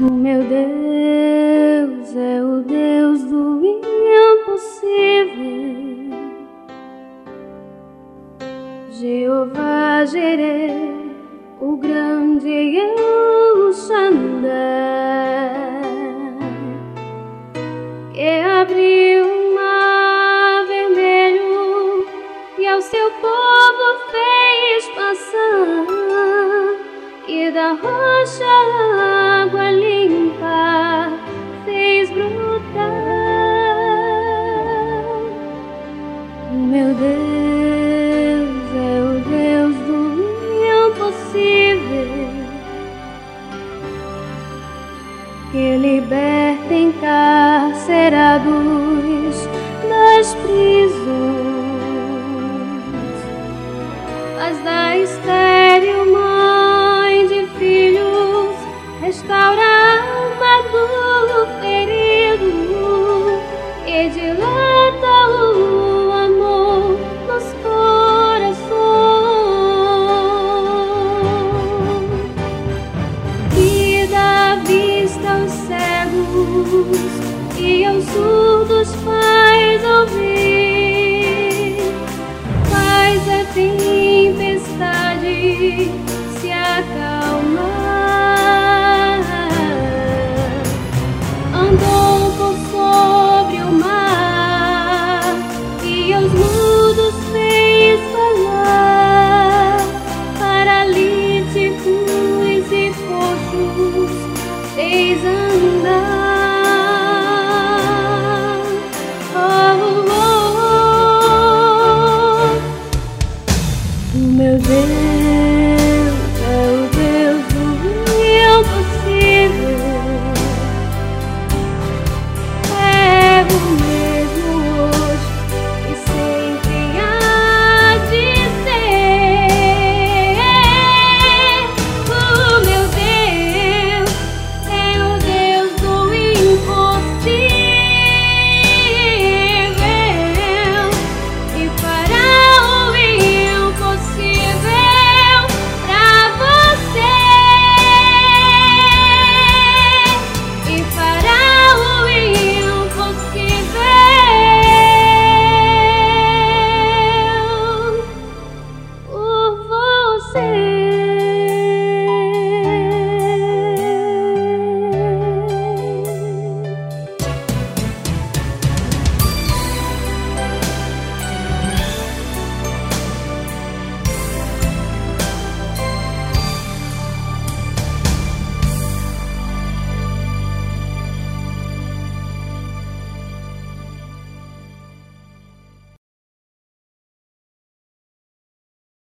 O meu Deus é o Deus do impossível, Jeová Jireh, o grande El Shaddai, que abriu o mar vermelho e ao seu povo fez passar, que da rocha água limpa fez brotar. O meu Deus é o Deus do impossível, que liberta encarcerados das prisões, faz da estéril mãe de filhos, restaura a alma do ferido e dilata o amor nos corações, que dá vista aos cegos e aos surdos faz ouvir, faz a tempestade se acalmar, andou por sobre o mar e aos mudos fez falar, paralíticos e coxos fez andar. O meu Deus